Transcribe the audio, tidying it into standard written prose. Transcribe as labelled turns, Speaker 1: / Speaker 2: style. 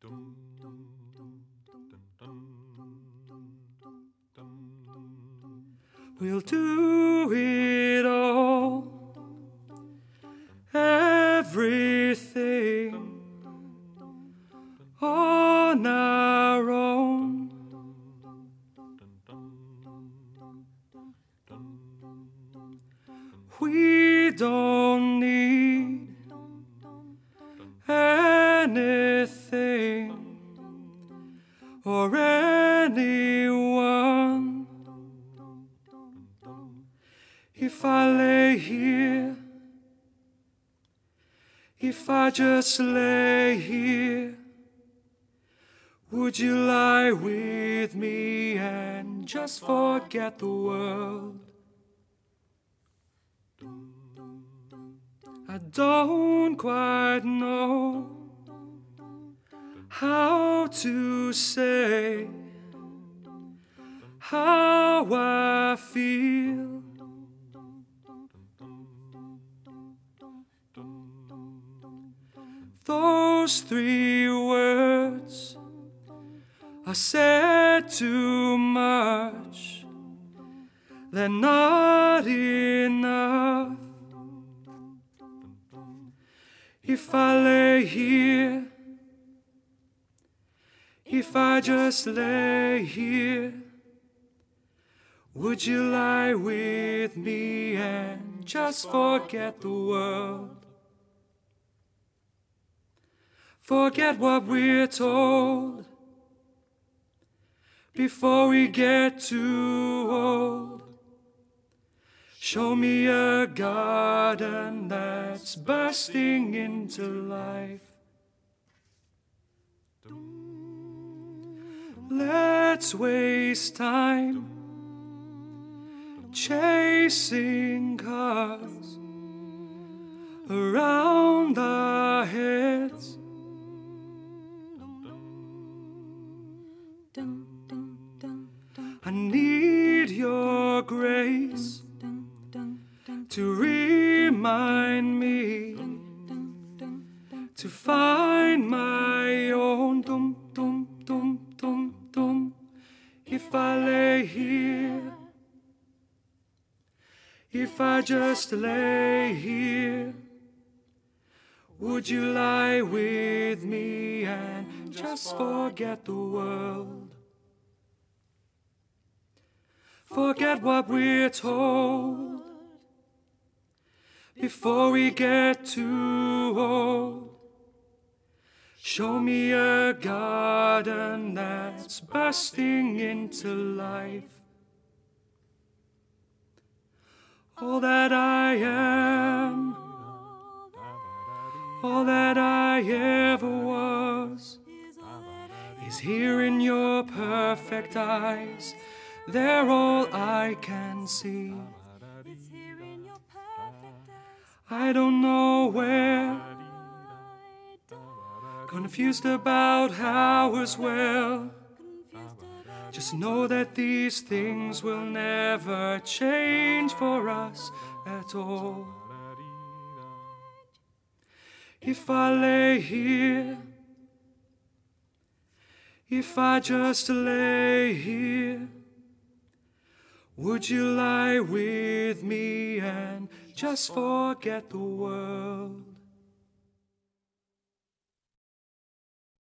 Speaker 1: We'll do it all, everything on our own. We don't need anything or anyone. If I lay here, if I just lay here, would you lie with me and just forget the world? I don't quite know how to say how I feel. Those three words are said too much. They're not enough. If I lay here, if I just lay here, would you lie with me and just forget the world? Forget what we're told before we get too old. Show me a garden that's bursting into life. Let's waste time chasing cars around our heads. I need your grace to remind me to find my own dum dum dum dum dum. If I lay here, if I just lay here, would you lie with me and just forget the world? Forget what we're told before we get too old. Show me a garden that's bursting into life. All that I am, all that I ever was, is here in your perfect eyes. They're all I can see. I don't know where, confused about how as well. Just know that these things will never change for us at all. If I lay here, if I just lay here, would you lie with me and just forget the world?